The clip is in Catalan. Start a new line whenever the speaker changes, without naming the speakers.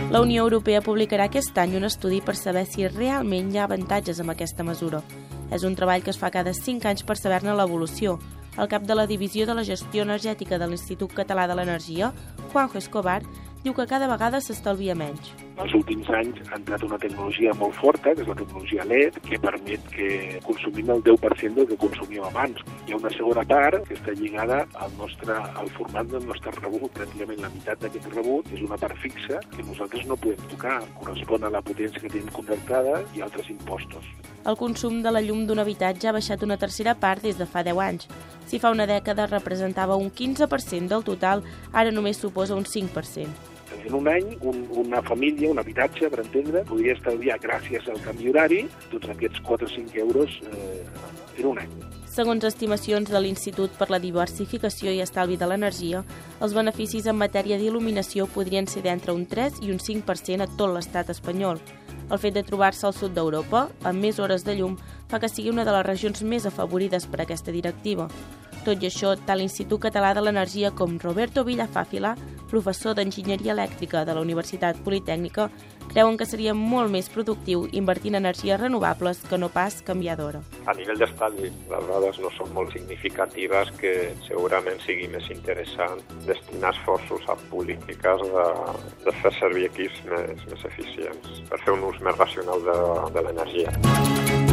La Unió Europea publicarà aquest any un estudi per saber si realment hi ha avantatges amb aquesta mesura. És un treball que es fa cada 5 anys per saber-ne l'evolució. El cap de la Divisió de la Gestió Energètica de l'Institut Català de l'Energia, Juanjo Escobar, diu que cada vegada s'estalvia menys.
Els últims anys ha entrat una tecnologia molt forta, que és la tecnologia LED, que permet que consumim el 10% del que consumíem abans. Hi ha una segona part que està lligada al format del nostre rebut. Pràcticament la meitat d'aquest rebut és una part fixa que nosaltres no podem tocar. Correspon a la potència que tenim contractada i altres impostos.
El consum de la llum d'un habitatge ha baixat una tercera part des de fa 10 anys. Si fa una dècada representava un 15% del total, ara només suposa un 5%.
En un any, una família, un habitatge, per entendre, podria estalviar, gràcies al canvi horari, tots aquests 4 o 5 euros en un any.
Segons estimacions de l'Institut per la Diversificació i Estalvi de l'Energia, els beneficis en matèria d'il·luminació podrien ser d'entre un 3 i un 5% a tot l'estat espanyol. El fet de trobar-se al sud d'Europa, amb més hores de llum, fa que sigui una de les regions més afavorides per aquesta directiva. Tot i això, tant l'Institut Català de l'Energia com Roberto Villafàfila, professor d'Enginyeria Elèctrica de la Universitat Politècnica, creuen que seria molt més productiu invertir en energies renovables que no pas canviar d'hora.
A nivell d'estalvi, les dades no són molt significatives, que segurament sigui més interessant destinar esforços a polítiques de fer servir equips més eficients per fer un ús més racional de l'energia.